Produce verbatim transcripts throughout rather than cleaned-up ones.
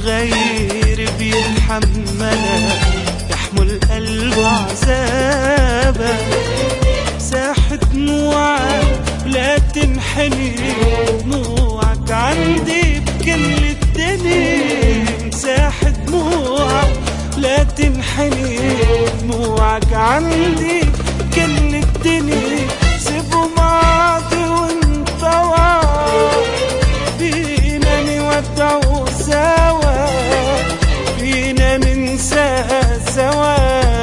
الغير بيتحملها، يحمل قلبه عذابها. ساحة دموعك ولا تنحني، دموعك عندي بكل الدنيا. ساحة دموعك لا تنحني، دموعك عندي بكل الدنيا. سيبوا ماضي وانطوى، فينا نودعوا سوا، فينا ننسى سوا،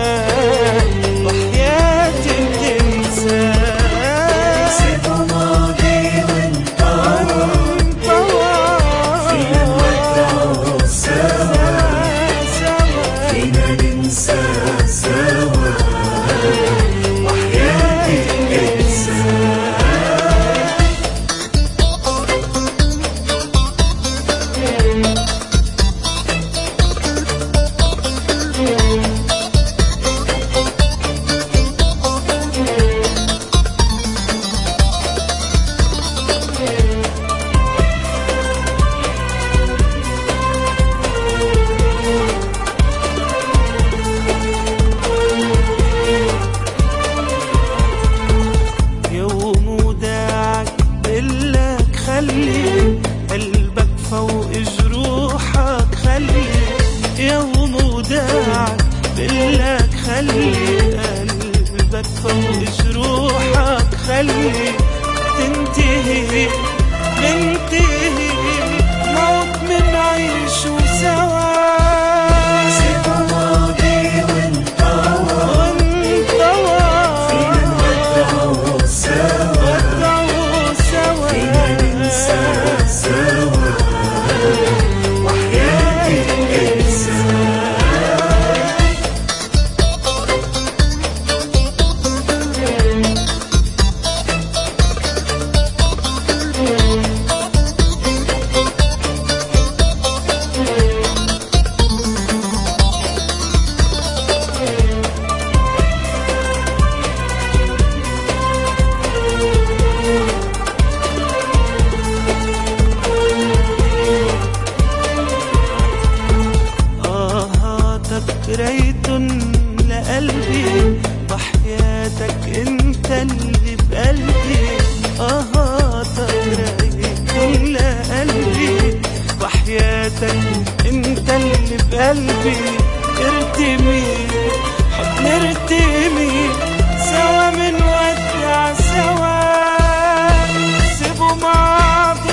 وحياتي تنسى. سيبوا ماضي وانطوى، فينا نودعوا سوا، فينا ننسى سوا، وحياتي تنسى. يوم وداعك بقلك خلي قلبك فوق جروحك، خلي يوم وداعك بقلك خلي قلبك فوق جروحك، خلي تنتهي ننتهي موت من عيشه سوا. سيبوا ماضي وانطوى، فينا نودعوا سوا، فينا ننسى سوا، وحياتي تنسى. ريت لقلبي، وحياتك انت اللي بقلبي. اهاتك ريت لقلبي، وحياتك انت اللي بقلبي. ارتمي حب نرتمي سوا، من ودع سوا. سيبوا ماضي